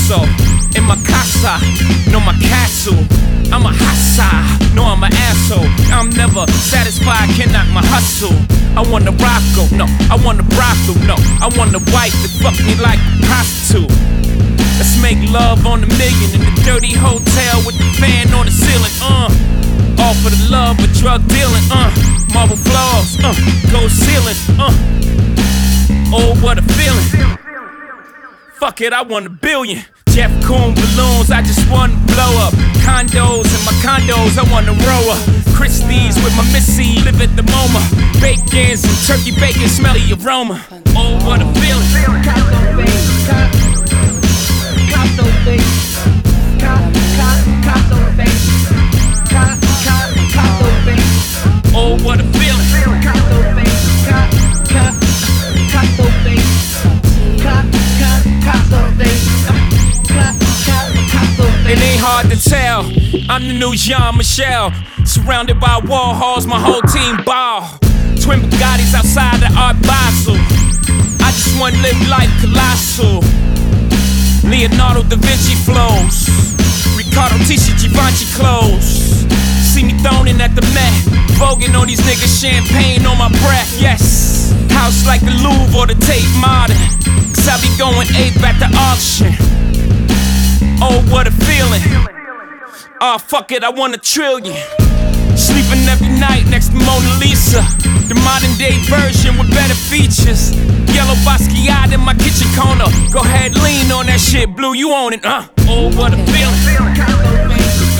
paso. In my casa, no my castle. I'm a hassa, no I'm an asshole. I'm never satisfied, can't knock my hustle. I want a rocko, no, I want a brothel, no. I want a wife that fuck me like a prostitute. Let's make love on the million in the dirty hotel with the fan on the ceiling, all for the love of drug dealing, marble floors, gold ceiling, oh what a feeling. Fuck it, I want $1 billion. Jeff Koons balloons, I just want to blow up. Condos in my condos, I want to row up. Christie's with my missy, live at the MoMA. Bacons and turkey bacon, smell the aroma. Oh, what a feeling. Oh, what a feeling. It ain't hard to tell, I'm the new Jean-Michel. Surrounded by Warhols, my whole team ball. Twin Bugattis outside the Art Basel. I just wanna live life colossal. Leonardo da Vinci flows, Riccardo Tisci Givenchy clothes. See me thrown in at the Met, voguing on these niggas, champagne on my breath, yes. House like the Louvre or the Tate Modern, cause I be going ape at the auction. Oh, what a feeling. Oh, fuck it, I want $1 trillion. Sleeping every night next to Mona Lisa, the modern day version with better features. Yellow Basquiat in my kitchen corner. Go ahead, lean on that shit, Blue, you own it, Oh, what a feeling.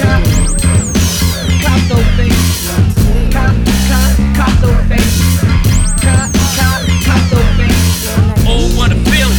Oh, what a feeling.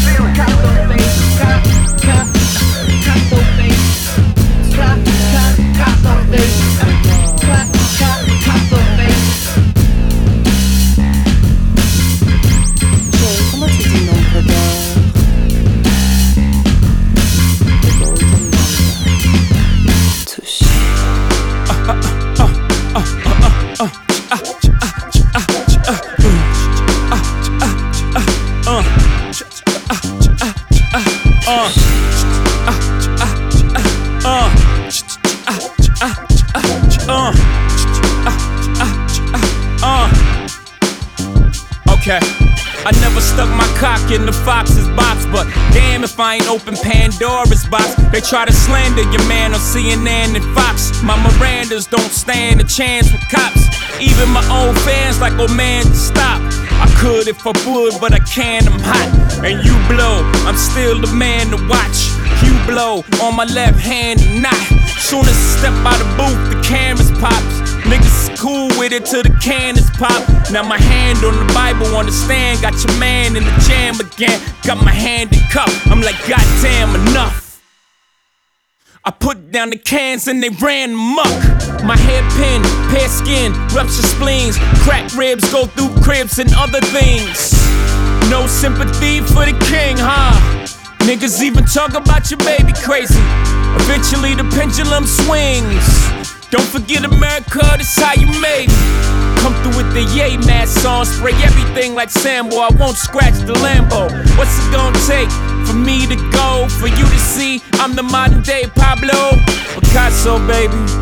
Okay, I never stuck my cock in the fox's box, but damn if I ain't open Pandora's box. They try to slander your man on CNN and Fox. My Mirandas don't stand a chance with cops. Even my own fans like, oh man, stop. I could if I would, but I can't, I'm hot. And you blow, I'm still the man to watch. You blow on my left hand and not. Soon as I step out the booth, the cameras pops. Niggas is cool with it till the cannons pop. Now my hand on the Bible on the stand. Got your man in the jam again. Got my hand in cup. I'm like, goddamn, enough. I put down the cans and they ran amok. My hairpin, pear skin, rupture spleens, cracked ribs go through cribs and other things. No sympathy for the king, huh? Niggas even talk about your baby crazy. Eventually the pendulum swings. Don't forget America, this how you made me. Come through with the Yay Mad song, spray everything like Sambo. I won't scratch the Lambo. What's it gonna take for me to go? For you to see I'm the modern day Pablo Picasso, baby.